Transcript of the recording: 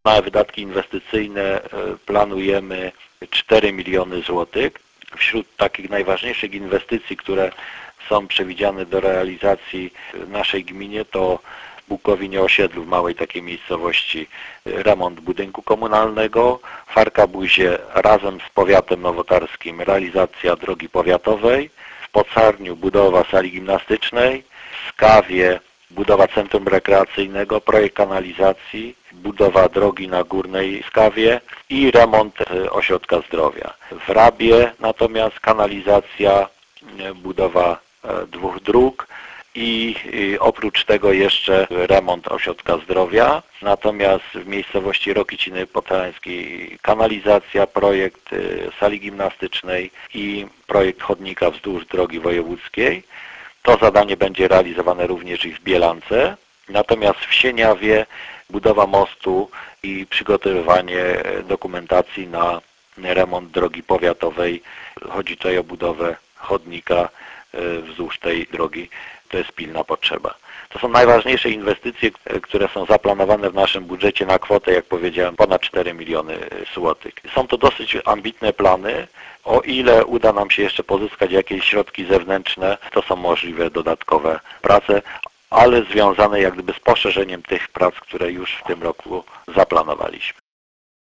Na wydatki inwestycyjne planujemy 4 miliony złotych. Wśród takich najważniejszych inwestycji, które są przewidziane do realizacji w naszej gminie, to w Bukowinie Osiedlu, w małej takiej miejscowości, remont budynku komunalnego, w Arkabuzie razem z powiatem nowotarskim realizacja drogi powiatowej, w Pocarniu budowa sali gimnastycznej, w Skawie budowa centrum rekreacyjnego, projekt kanalizacji, budowa drogi na Górnej Skawie i remont ośrodka zdrowia. W Rabie natomiast kanalizacja, budowa 2 dróg i oprócz tego jeszcze remont ośrodka zdrowia. Natomiast w miejscowości Rokiciny Podhalańskiej kanalizacja, projekt sali gimnastycznej i projekt chodnika wzdłuż drogi wojewódzkiej. To zadanie będzie realizowane również i w Bielance. Natomiast w Sieniawie budowa mostu i przygotowywanie dokumentacji na remont drogi powiatowej. Chodzi tutaj o budowę chodnika wzdłuż tej drogi. To jest pilna potrzeba. To są najważniejsze inwestycje, które są zaplanowane w naszym budżecie na kwotę, jak powiedziałem, ponad 4 miliony złotych. Są to dosyć ambitne plany. O ile uda nam się jeszcze pozyskać jakieś środki zewnętrzne, to są możliwe dodatkowe prace, ale związane jak gdyby z poszerzeniem tych prac, które już w tym roku zaplanowaliśmy.